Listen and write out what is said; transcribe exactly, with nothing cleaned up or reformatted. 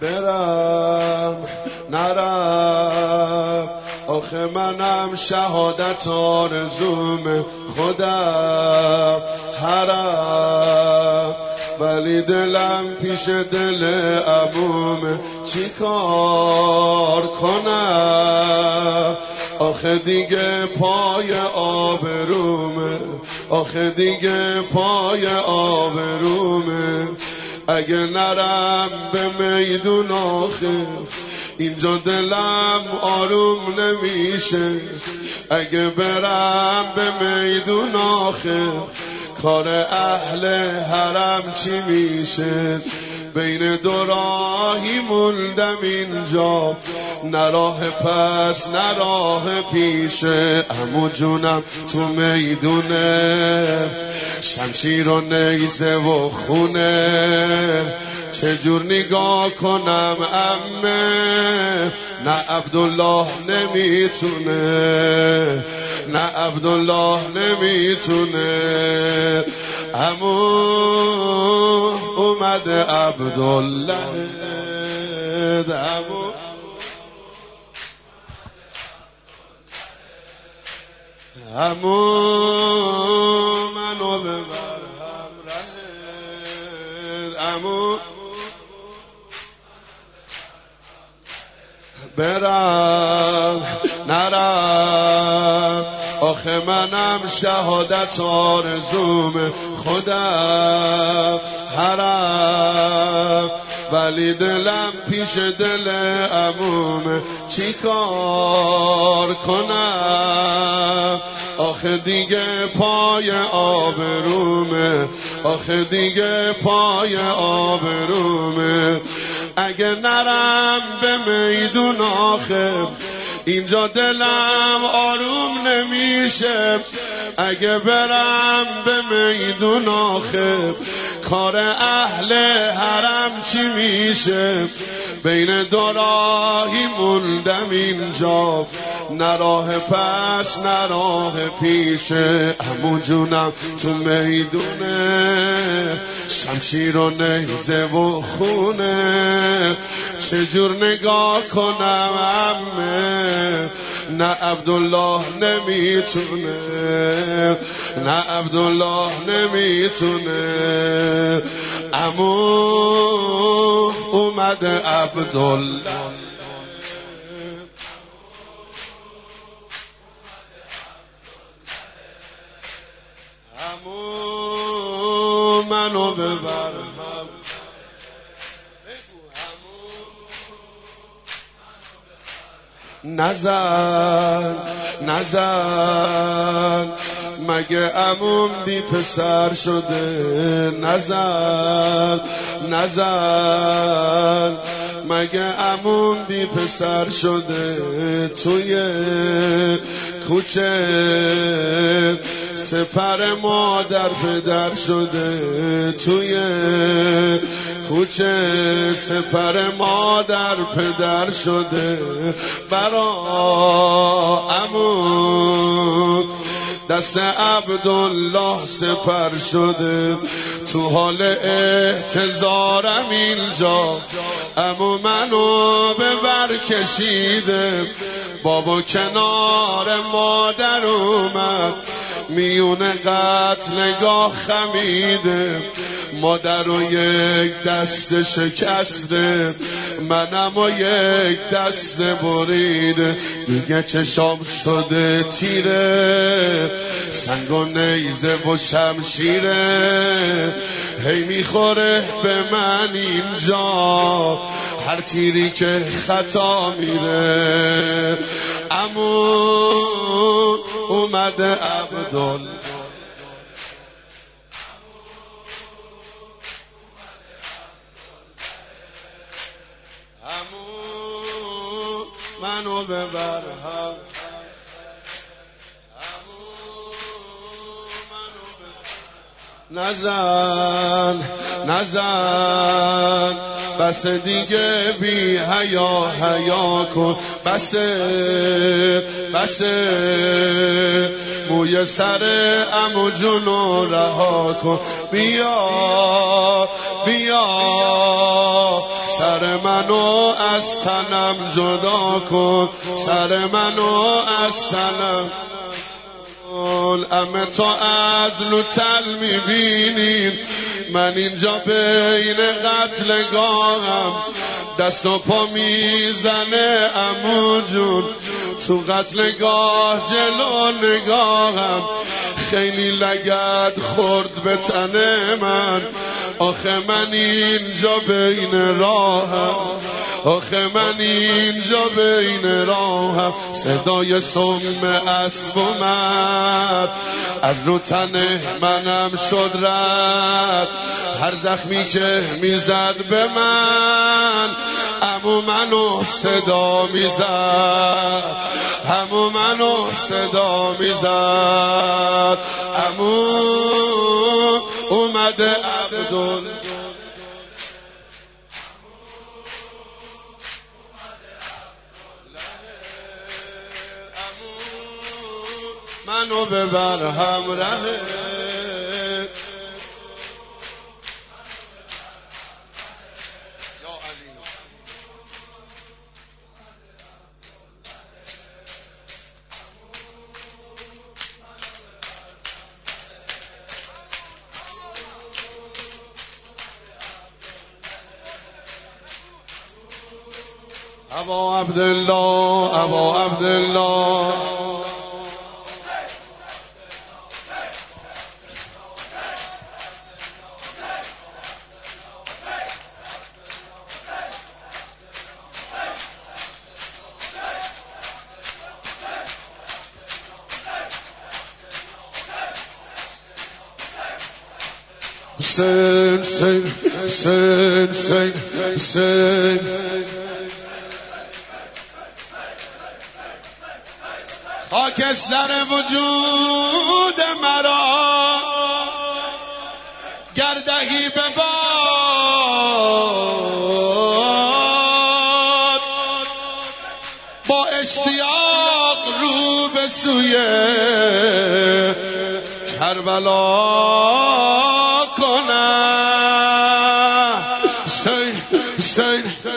برم نرم، آخه منم شهادت آرزوم خودم حرم، ولی دلم پیش دل عموم چی کار کنم؟ آخه دیگه پای آبرومه، آخه دیگه پای آبرومه، اگه نرم به میدون آخه اینجا دلم آروم نمیشه، اگه برم به میدون آخه کار اهل حرم چی میشه؟ بین دو راهی موندم اینجا، نه راه پس نه راه پیشه. عمو جونم تو میدونه، شمشیر و نیزه و خونه، چجور نگاه کنم عمه؟ نه عبدالله نمیتونه، نه عبدالله نمیتونه. عمو اومده عبدالله، عمو عمو منو ببر همراهت، عمو برم نرم، آخه منم شهادت آرزوم خودم حرم، ولی دلم پیش دل عموم چی کار کنم؟ آخه دیگه پای آبرومه، آخه دیگه پای آبرومه، اگه نرم به میدون آخه اینجا دلم آروم نمیشه، اگه برم به میدون آخه کار اهل حرم چی میشه؟ بین دو راهی موندم اینجا، نه راه پس نه راه پیشه. عمو جونم تو میدونه، شمشیر و نیزه و خونه، چجور نگاه کنم عمه؟ نه عبدالله نمیتونه، نه عبدالله نمیتونه. عمو اومده عبدالله، عمو منو ببر هم، نزن نزن مگه عموم بی پسر شده؟ نزن نزن مگه عموم بی پسر شده؟ توی کوچه سپر مادر پدر شده، توی کوچه سپر مادر پدر شده. برا عمو دست عبدالله سپر شده، تو حال احتضارم اینجا، عمو منو به بر کشیده، بابا کنار مادر اومد، میونه قتل نگاه خمیده، مادر رو یک دست شکسته، منم و یک دست بریده، دیگه چشام شده تیره، سنگ و نیزه و شمشیره، هی میخوره به من اینجا هر تیری که خطا میره. عمو اومده عبدالله، عمو منو ببر هم، نزن نزن بس دیگه بی حیا حیا کن، بس بس موی سر عمو جونو رها کن، بیا بیا سر منو از تنم جدا کن، سر منو از تنم. امه تو از لوتل میبینیم، من اینجا بین قتلگاهم، دست و پا میزنه عمو جون تو قتلگاه جلو نگاهم، خیلی لگد خورد به تن من، آخه من اینجا بین راهم، آخه من اینجا بین راهم. صدای سم اسب اومد از رو تن منم شد رد، هر زخمی که میزد به من عمو منو صدا میزد، عمو منو صدا میزد. عمو اومده عبدال منو ببر همراهه، ابا عبدالله ابا عبدالله Sing, sing, sing, sing, sing. خاکستر وجود مرا گردهی به باد، با اشتیاق رو به سوی کربلا کنم. سین سین